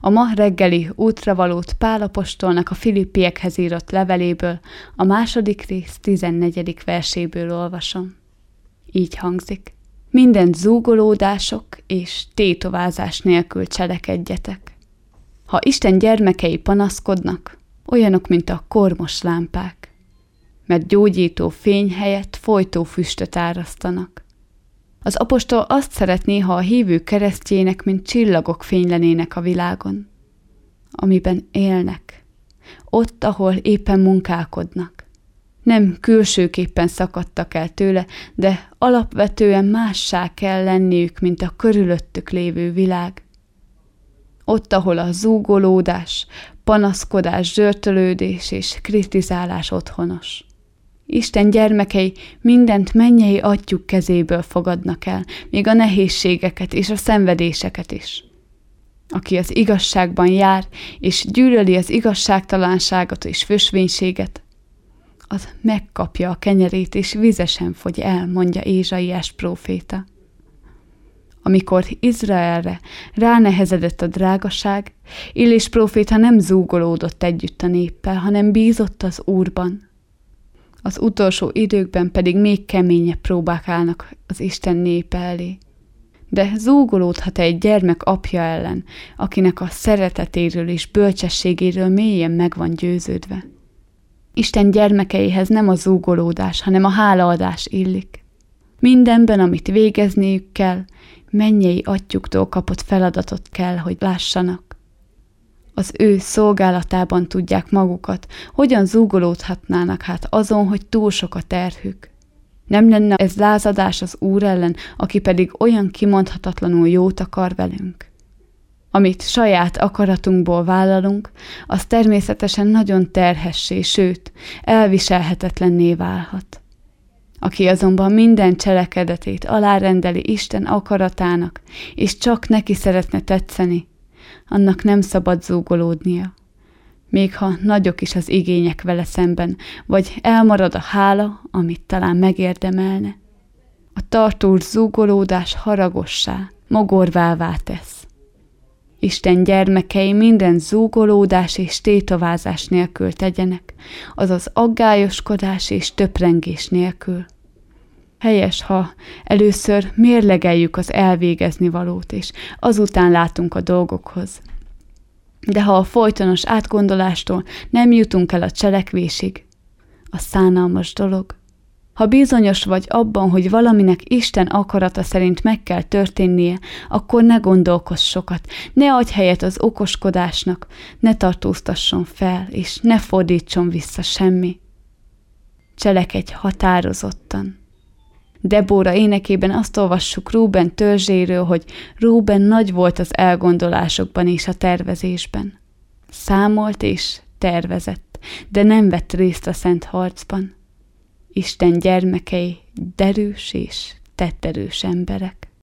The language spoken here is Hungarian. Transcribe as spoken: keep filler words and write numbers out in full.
A ma reggeli útravalót Pál apostolnak a Filippiekhez írott leveléből, a második rész tizennegyedik verséből olvasom. Így hangzik. Mindent zúgolódások és tétovázás nélkül cselekedjetek. Ha Isten gyermekei panaszkodnak, olyanok, mint a kormos lámpák, mert gyógyító fény helyett folytó füstöt árasztanak. Az apostol azt szeretné, ha a hívő keresztjének, mint csillagok fénylenének a világon, amiben élnek, ott, ahol éppen munkálkodnak. Nem külsőképpen szakadtak el tőle, de alapvetően mássá kell lenniük, mint a körülöttük lévő világ. Ott, ahol a zúgolódás, panaszkodás, zsörtölődés és kritizálás otthonos. Isten gyermekei mindent mennyei atyjuk kezéből fogadnak el, még a nehézségeket és a szenvedéseket is. Aki az igazságban jár, és gyűlöli az igazságtalanságot és fösvénységet, az megkapja a kenyerét, és vizesen fogy el, mondja Ézsaiás próféta. Amikor Izraelre ránehezedett a drágaság, Illés próféta nem zúgolódott együtt a néppel, hanem bízott az Úrban. Az utolsó időkben pedig még keményebb próbák állnak az Isten népe elé. De zúgolódhat egy gyermek apja ellen, akinek a szeretetéről és bölcsességéről mélyen meg van győződve. Isten gyermekeihez nem a zúgolódás, hanem a hálaadás illik. Mindenben, amit végezniük kell, mennyei atyjuktól kapott feladatot kell, hogy lássanak. Az ő szolgálatában tudják magukat, hogyan zúgolódhatnának hát azon, hogy túl sok a terhük. Nem lenne ez lázadás az Úr ellen, aki pedig olyan kimondhatatlanul jót akar velünk. Amit saját akaratunkból vállalunk, az természetesen nagyon terhessé, sőt, elviselhetetlenné válhat. Aki azonban minden cselekedetét alárendeli Isten akaratának, és csak neki szeretne tetszeni, annak nem szabad zúgolódnia. Még ha nagyok is az igények vele szemben, vagy elmarad a hála, amit talán megérdemelne. A tartós zúgolódás haragossá, mogorvává tesz. Isten gyermekei minden zúgolódás és tétovázás nélkül tegyenek, azaz aggályoskodás és töprengés nélkül. Helyes, ha először mérlegeljük az elvégezni valót, és azután látunk a dolgokhoz. De ha a folytonos átgondolástól nem jutunk el a cselekvésig, az szánalmas dolog. Ha bizonyos vagy abban, hogy valaminek Isten akarata szerint meg kell történnie, akkor ne gondolkozz sokat, ne adj helyet az okoskodásnak, ne tartóztasson fel, és ne fordítson vissza semmi. Cselekedj határozottan. Debóra énekében azt olvassuk Rúben törzséről, hogy Rúben nagy volt az elgondolásokban és a tervezésben. Számolt és tervezett, de nem vett részt a szent harcban. Isten gyermekei derűs és tetterős emberek.